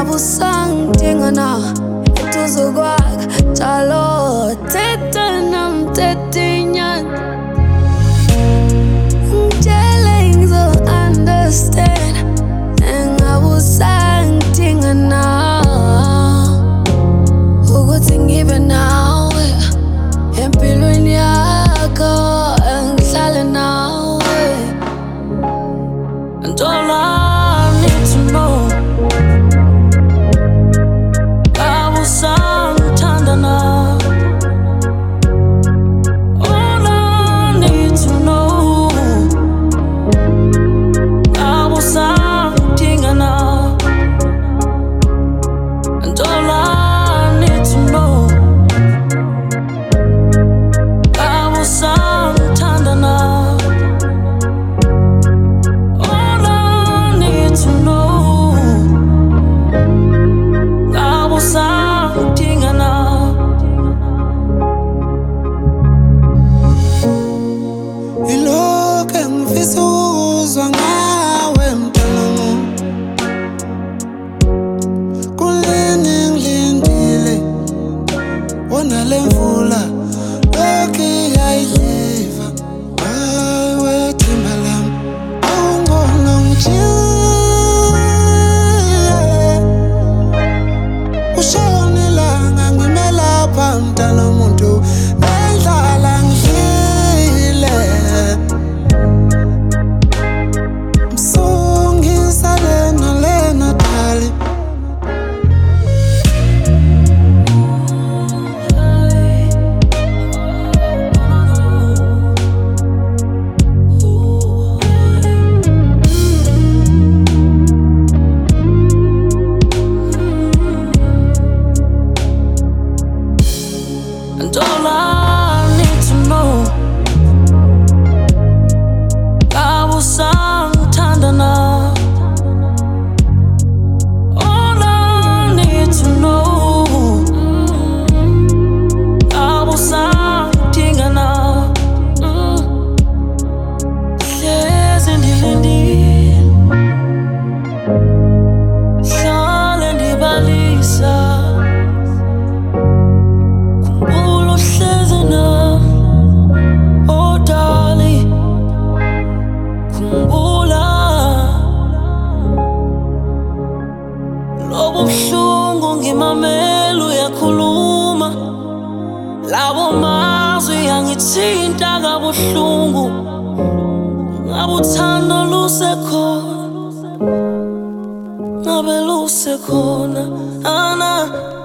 Ngabusangidinga na eduze kwakho njalo thetha nami thetha inyani ngitshele ngizo-understand ngabusangidinga na ukuthi ngibe nawe empilweni yakho ngihlale nawe and all I need to know Lemvula lokhi yayiva awe timbalam awungona ngijile ushonelanga ngimelapha mntana umuntu nendlala ngidlile msungisa lena dali and all I need to know ngabusangithandana all I need to know ngabusangidingana hlezi ndilindile hlale ndibalisa Lobuhlungu ngimamela uyakhuluma labo mazwi yangithinta kabuhlungu ngabe uthando lusekhona ngabe lusekhona ana